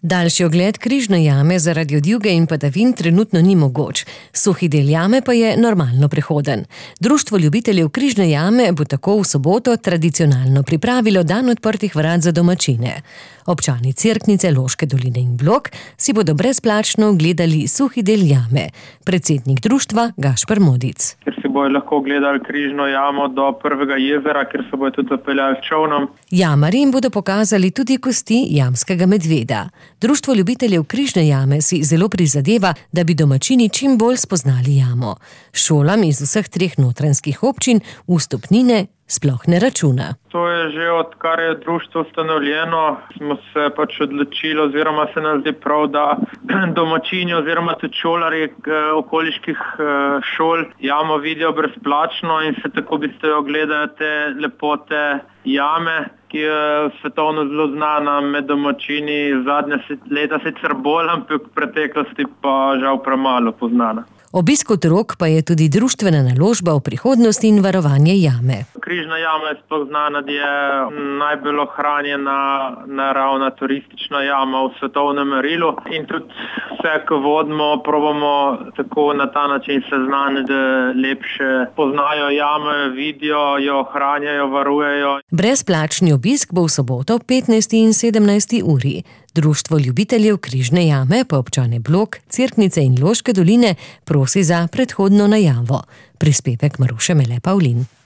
Daljši ogled Križne jame zaradi odjuge in padavin trenutno ni mogoč. Suhi del jame pa je normalno prehoden. Društvo ljubiteljev Križne jame bo tako v soboto tradicionalno pripravilo dan odprtih vrat za domačine. Občani Cerknice, Loške doline in Blok si bodo brezplačno ogledali suhi del jame. Predsednik društva Gašper Modic. Ker si bojo lahko ogledali Križno jamo do prvega jezera, ker se bojo tudi zapeljali s čolnom. Jamarji jim bodo pokazali tudi kosti jamskega medveda. Društvo ljubiteljev Križne jame si zelo prizadeva, da bi domačini čim bolj spoznali jamo. Šolam iz vseh 3 notranjskih občin vstopnine sploh ne računa. To je že odkar je društvo ustanovljeno, smo se odločili oziroma se nam zdi prav, da domačini oziroma tudi šolarji okoliških šol jamo vidijo brezplačno in se tako ogledajo te lepote jame, ki je svetovno zelo znana med domačini, zadnja leta sicer bolj, ampak v preteklosti pa žal premalo poznana. Obisk otrok pa je tudi društvena naložba v prihodnost in varovanje jame. Križna jama je sploh znana, da je najbolj ohranjena naravna turistična jama v svetovnem merilu in tudi vse, ko vodimo, probamo tako na ta način seznaniti, da lepše poznajo jame, vidijo, jo ohranjajo, varujejo. Brezplačni obisk bo v soboto 15. in 17. uri. Društvo ljubiteljev Križne jame pa občane Blok, Cerknice in Loške doline prosi za predhodno najavo. Prispevek Maruše Mele Pavlin.